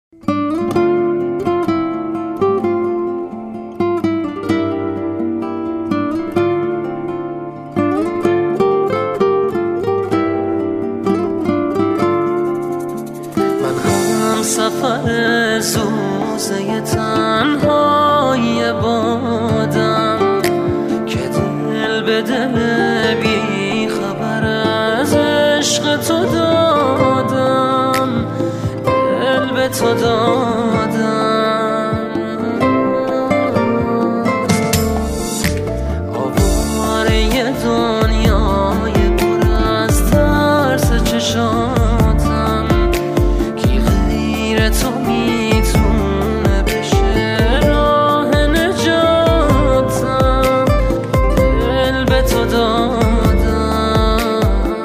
سفر زوزه تنهای بادم که دل به دل بی خبر از عشق تو دادم، دل به تو دادم. آواره دنیای پر از ترس چشاتم، تو میتونه بشه راه نجاتم، دل به تو دادم.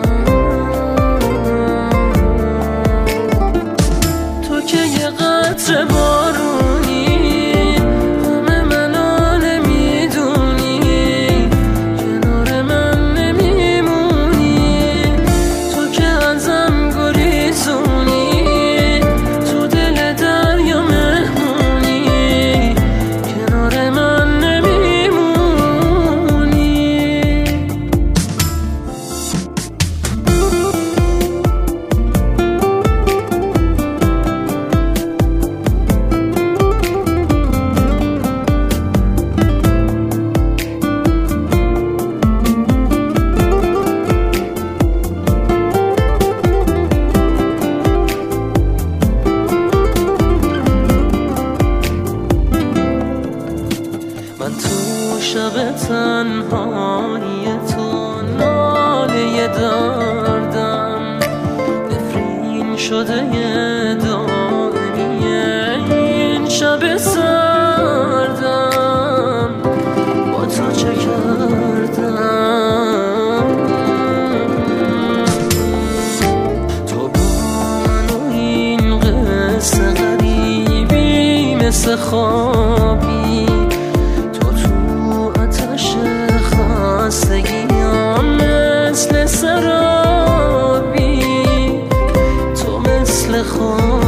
تو که یه قطره بارونی، همه منو نمیدونی، کنار من نمیمونی. تو که ازم گریزونی، من تو شب تنهایی تو ناله دردم، نفرین شده یه دائمی این شب سردم. با تو چه کردم؟ تو با من و این قصه غریبی مثل خوابی، خستگیام مثل سرابی، تو مثل خواب.